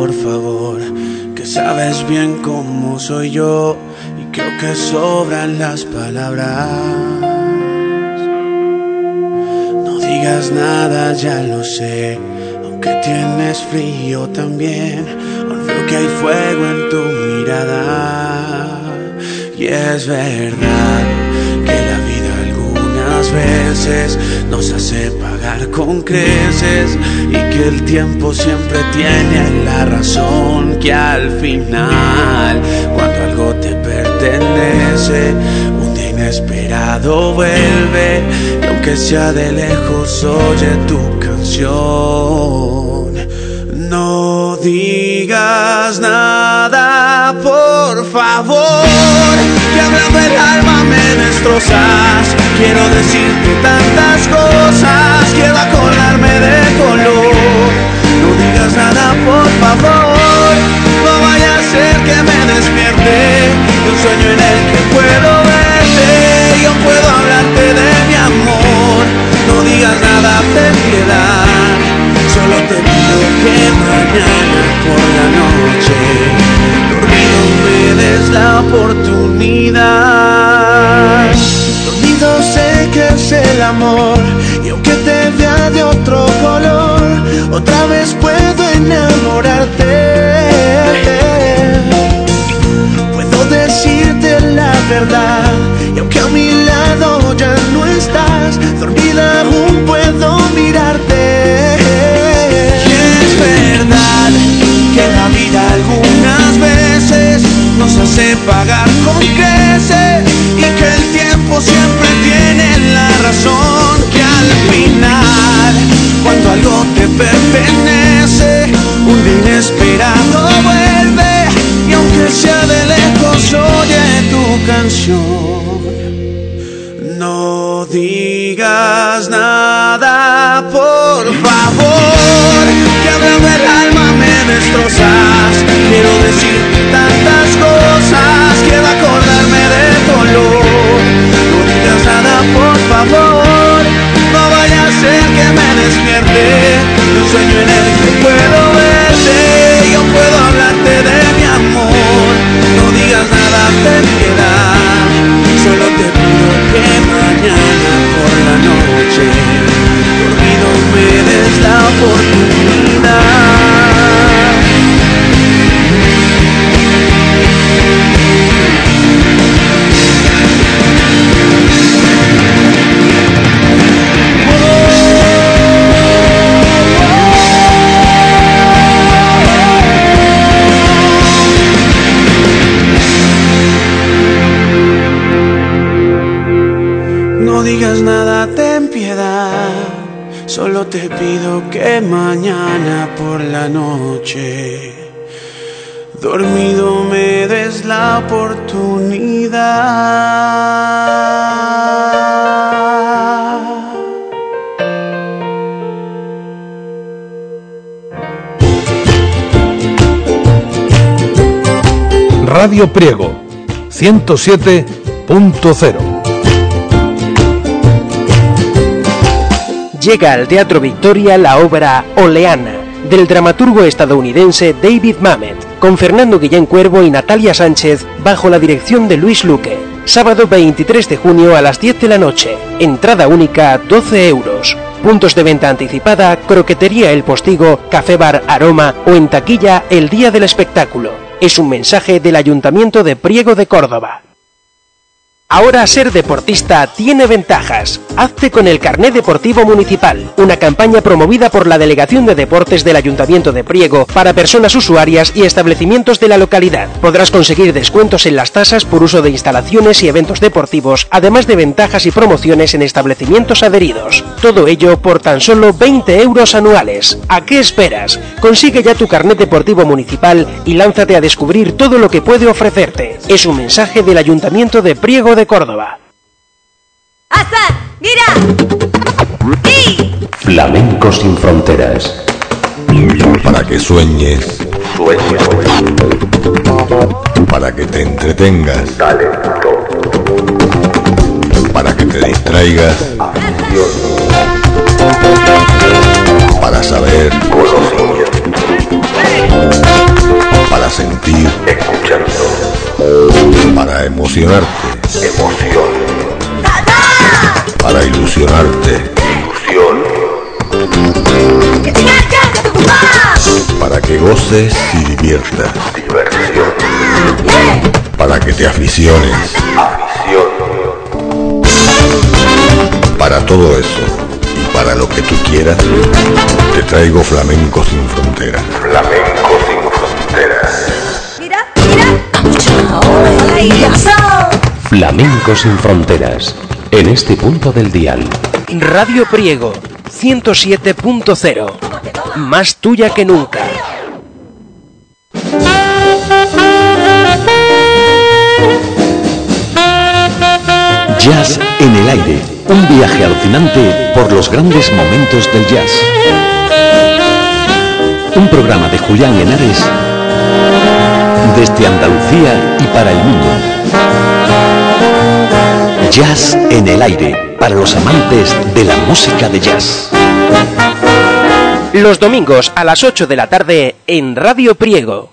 por favor, que sabes bien cómo soy yo y creo que sobran las palabras. No digas nada, ya lo sé, aunque tienes frío también, aún veo que hay fuego en tu mirada. Y es verdad que la vida algunas veces nos hace pagar con creces y que el tiempo siempre tiene la razón, que al final cuando algo te pertenece un día inesperado vuelve y aunque sea de lejos oye tu canción. No digas nada, por favor, que hablando el alma me destrozas. Quiero decirte tantas cosas, quiero acordarme de color. No digas nada, por favor, no vaya a ser que me despierte de un sueño en el que puedo verte. Yo puedo hablarte de mi amor. No digas nada, ten piedad. Solo te pido que mañana por la noche dormido me des la oportunidad. Dormido sé que es el amor y aunque te vea de otro color, otra vez puedo enamorarte. Puedo decirte la verdad y aunque a mi lado ya no estás, dormida aún puedo mirarte. Es verdad que la vida algunas veces nos hace pagar con creces y que el tiempo siempre tiene la razón, que al final cuando algo te pertenece un día inesperado vuelve y aunque sea de lejos oye tu canción. No digas nada, por favor, que hablando el alma me destrozas. Quiero decirte tantas cosas, quiero acordarme de color. No digas nada, por favor, no vaya a ser que me despierte de un sueño en el que puedo verte. Yo puedo hablarte de mi amor. No digas nada, ten piedad. Solo te pido que mañana por la noche dormido me des la oportunidad. No digas nada, ten piedad. Solo te pido que mañana por la noche dormido me des la oportunidad. Radio Priego ciento siete punto cero. Llega al Teatro Victoria la obra Oleana, del dramaturgo estadounidense David Mamet, con Fernando Guillén Cuervo y Natalia Sánchez, bajo la dirección de Luis Luque. Sábado veintitrés de junio a las diez de la noche. Entrada única doce euros. Puntos de venta anticipada, Croquetería El Postigo, Café Bar Aroma o en taquilla el día del espectáculo. Es un mensaje del Ayuntamiento de Priego de Córdoba. Ahora ser deportista tiene ventajas. Hazte con el Carné Deportivo Municipal, una campaña promovida por la Delegación de Deportes del Ayuntamiento de Priego para personas usuarias y establecimientos de la localidad. Podrás conseguir descuentos en las tasas por uso de instalaciones y eventos deportivos, además de ventajas y promociones en establecimientos adheridos. Todo ello por tan solo veinte euros anuales. ¿A qué esperas? Consigue ya tu Carné Deportivo Municipal y lánzate a descubrir todo lo que puede ofrecerte. Es un mensaje del Ayuntamiento de Priego de Córdoba. ¡Hasta! ¡Mira! ¡Sí! Flamenco sin fronteras. Para que sueñes. Sueña. Para que te entretengas. Talento. Para que te distraigas. Acción. Para saber. Conocimiento. Para sentir, escuchando, para emocionarte, emoción, para ilusionarte, ilusión, para que goces y diviertas, diversión, para que te aficiones. afición. Para todo eso y para lo que tú quieras, te traigo Flamenco Sin Fronteras. Flamenco sin fronteras. Mira, mira. Flamenco sin fronteras. En este punto del dial. Radio Priego, ciento siete punto cero. Más tuya que nunca. Jazz en el aire. Un viaje alucinante por los grandes momentos del jazz. Un programa de Julián Henares desde Andalucía y para el mundo. Jazz en el aire, para los amantes de la música de jazz. Los domingos a las ocho de la tarde en Radio Priego.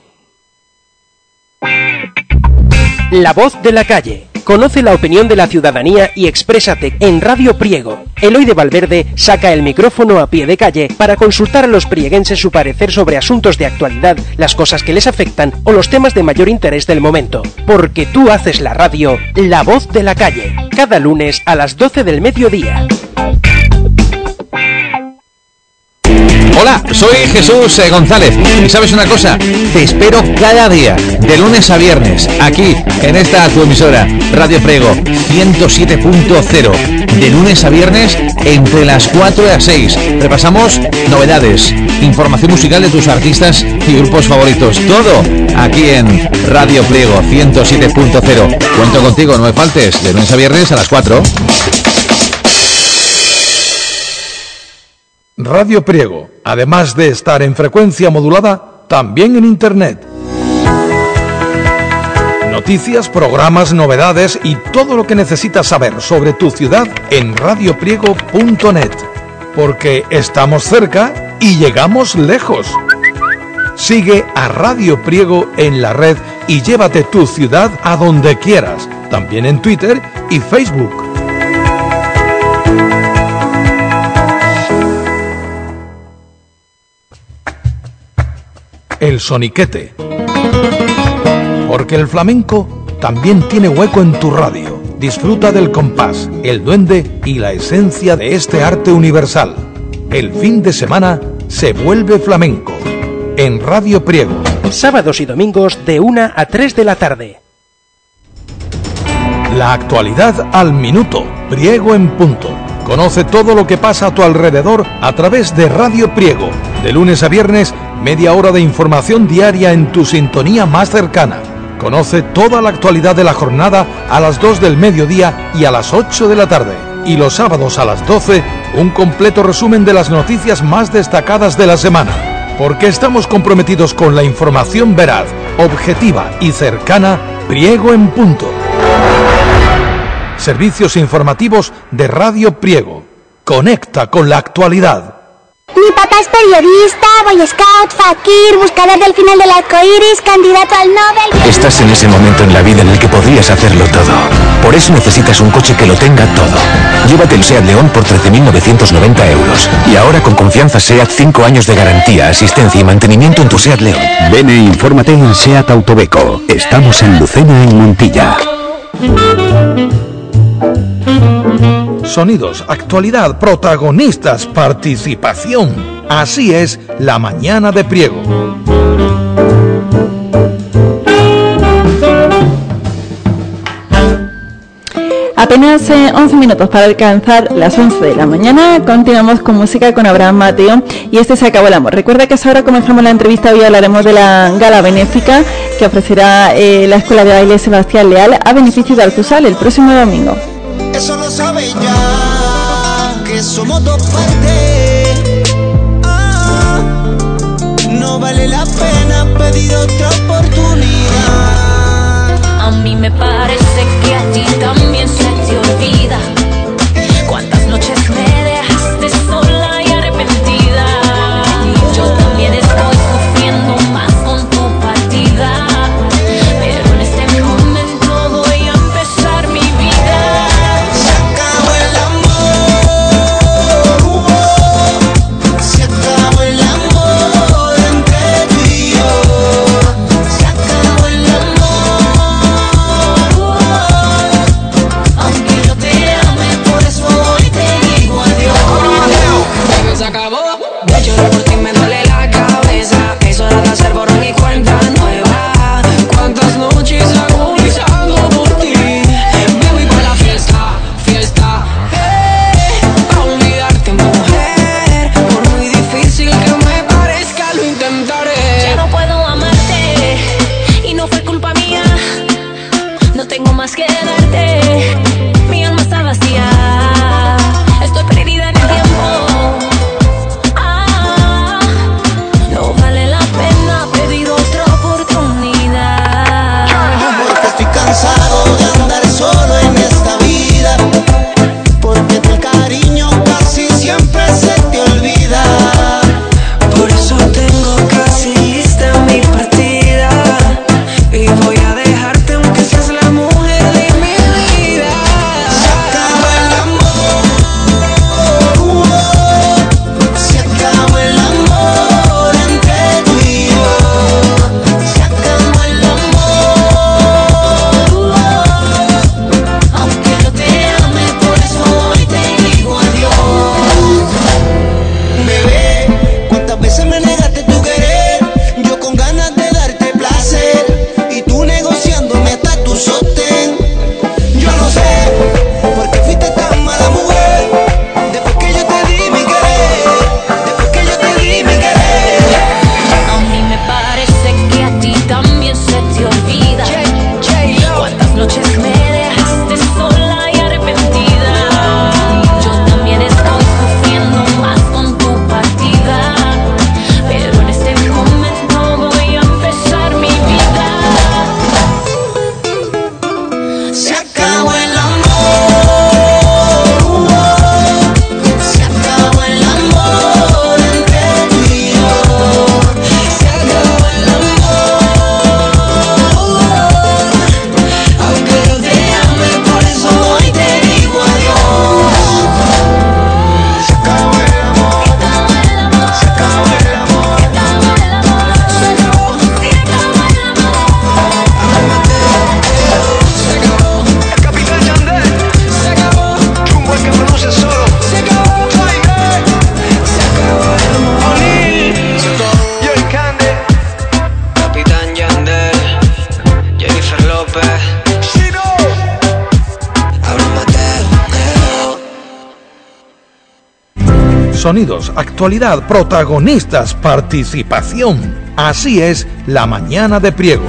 La voz de la calle. Conoce la opinión de la ciudadanía y exprésate en Radio Priego. Eloy de Valverde saca el micrófono a pie de calle para consultar a los prieguenses su parecer sobre asuntos de actualidad, las cosas que les afectan o los temas de mayor interés del momento. Porque tú haces la radio, La Voz de la Calle, cada lunes a las doce del mediodía. Hola, soy Jesús eh, González y ¿sabes una cosa? Te espero cada día, de lunes a viernes, aquí, en esta tu emisora, Radio Priego, ciento siete punto cero, de lunes a viernes, entre las cuatro y las seis. Repasamos novedades, información musical de tus artistas y grupos favoritos, todo aquí en Radio Priego, ciento siete punto cero. Cuento contigo, no me faltes, de lunes a viernes a las cuatro. Radio Priego, además de estar en frecuencia modulada, también en Internet. Noticias, programas, novedades y todo lo que necesitas saber sobre tu ciudad en radio priego punto net. Porque estamos cerca y llegamos lejos. Sigue a Radio Priego en la red y llévate tu ciudad a donde quieras, también en Twitter y Facebook. El soniquete. Porque el flamenco también tiene hueco en tu radio. Disfruta del compás, el duende y la esencia de este arte universal. El fin de semana se vuelve flamenco. En Radio Priego. Sábados y domingos de una a tres de la tarde. La actualidad al minuto. Priego en punto. Conoce todo lo que pasa a tu alrededor a través de Radio Priego. De lunes a viernes, media hora de información diaria en tu sintonía más cercana. Conoce toda la actualidad de la jornada a las dos del mediodía y a las ocho de la tarde. Y los sábados a las doce, un completo resumen de las noticias más destacadas de la semana. Porque estamos comprometidos con la información veraz, objetiva y cercana. Priego en punto. Servicios informativos de Radio Priego. Conecta con la actualidad. Mi papá es periodista, boy scout, fakir, buscador del final del arco iris, candidato al Nobel. Estás en ese momento en la vida en el que podrías hacerlo todo. Por eso necesitas un coche que lo tenga todo. Llévate el SEAT León por trece mil novecientos noventa euros. Y ahora con confianza SEAT, cinco años de garantía, asistencia y mantenimiento en tu SEAT León. Ven e infórmate en SEAT Autobeco. Estamos en Lucena, en Montilla. Sonidos, actualidad, protagonistas, participación. Así es la mañana de Priego. Apenas eh, once minutos para alcanzar las once de la mañana. Continuamos con música con Abraham Mateo y este Se acabó el amor. Recuerda que ahora comenzamos la entrevista. Hoy hablaremos de la gala benéfica que ofrecerá eh, la Escuela de Baile Sebastián Leal a beneficio de Altusal el próximo domingo. Eso lo sabe ya, que somos dos partes. Ah, no vale la pena pedir otra oportunidad. A mí me parece que a ti también se te olvida cuántas noches me dejaste sola y arrepentida. Yo también estoy sufriendo sonidos, actualidad, protagonistas, participación. Así es La Mañana de Priego.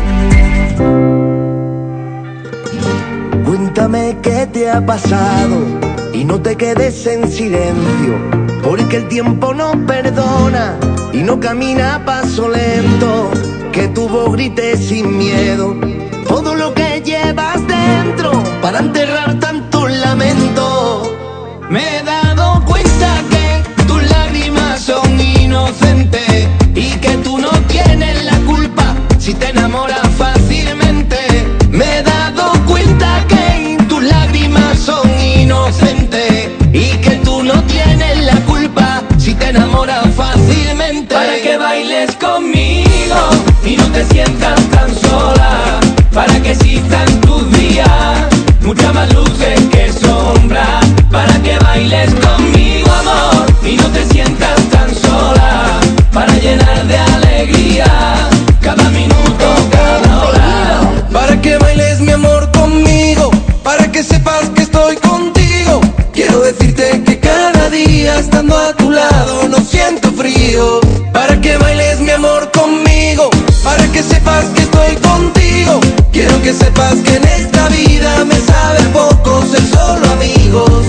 Cuéntame qué te ha pasado y no te quedes en silencio, porque el tiempo no perdona y no camina a paso lento. Que tu voz grite sin miedo todo lo que llevas dentro para enterrar tanto lamento. Me he dado cuenta que tus lágrimas son inocentes y que tú no tienes la culpa si te enamoras fácilmente. Me he dado cuenta que tus lágrimas son inocentes y que tú no tienes la culpa si te enamoras fácilmente. Para que bailes conmigo y no te sientas tan sola, para que existan tus días muchas más luces que sombras, para que bailes conmigo, amor, y no te sientas tan sola, para llenar de alegría cada minuto, cada hora. Para que bailes mi amor conmigo, para que sepas que estoy contigo. Quiero decirte que cada día estando a tu lado no siento frío. Para que bailes mi amor conmigo, para que sepas que estoy contigo. Quiero que sepas que en esta vida me sabe poco ser solo amigos.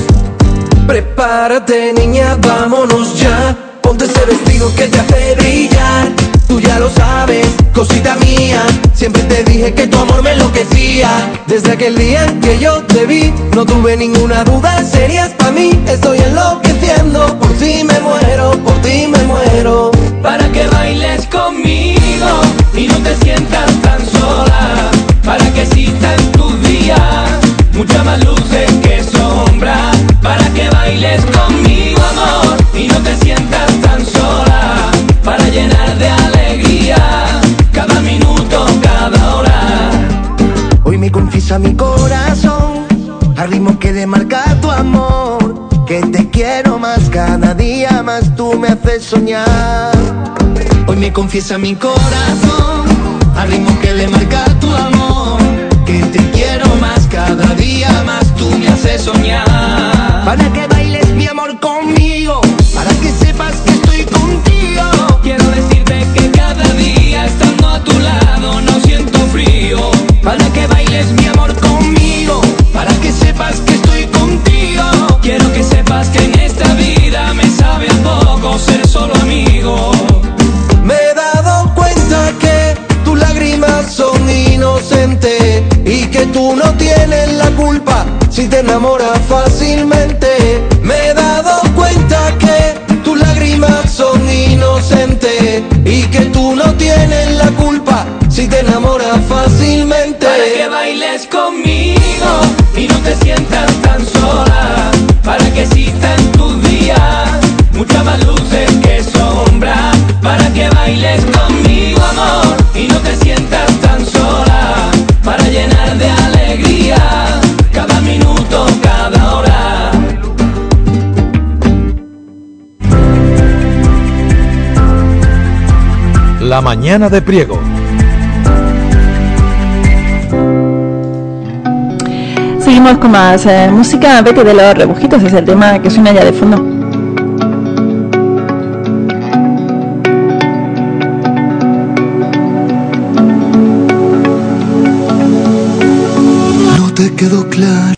Prepárate niña, vámonos ya. Ponte ese vestido que te hace brillar. Tú ya lo sabes, cosita mía. Siempre te dije que tu amor me enloquecía. Desde aquel día en que yo te vi, no tuve ninguna duda, serías pa' mí. Estoy enloqueciendo, por ti me muero, por ti me muero. Para que bailes conmigo y no te sientas tan sola, para que existan tus días muchas más luces que sombras, para que bailes conmigo, amor, y no te sientas tan sola, para llenar de alegría cada minuto, cada hora. Hoy me confiesa mi corazón al ritmo que le marca tu amor, que te quiero más, cada día más tú me haces soñar. Hoy me confiesa mi corazón al ritmo que le marca tu amor, que te quiero más, cada día más tú me haces soñar. Para que bailes mi amor conmigo, para que sepas que estoy contigo. Quiero decirte que cada día estando a tu lado no siento frío. Para que bailes mi amor conmigo, para que sepas que estoy contigo. Quiero que sepas que en esta vida me sabe a poco ser solo amigo. Me he dado cuenta que tus lágrimas son inocentes y que tú no tienes la culpa si te enamoras fácilmente. Me he dado cuenta que tus lágrimas son inocentes y que tú no tienes la culpa si te enamoras fácilmente. Para que bailes conmigo y no te sientas tan sola, para que existan tus días muchas más luces que sombras, para que bailes conmigo, amor, y no te sientas tan sola, para llenar de alegría cada minuto, cada hora. La Mañana de Priego. Seguimos con más eh, música. Vete de los rebujitos, es el tema que suena ya de fondo. No te quedó claro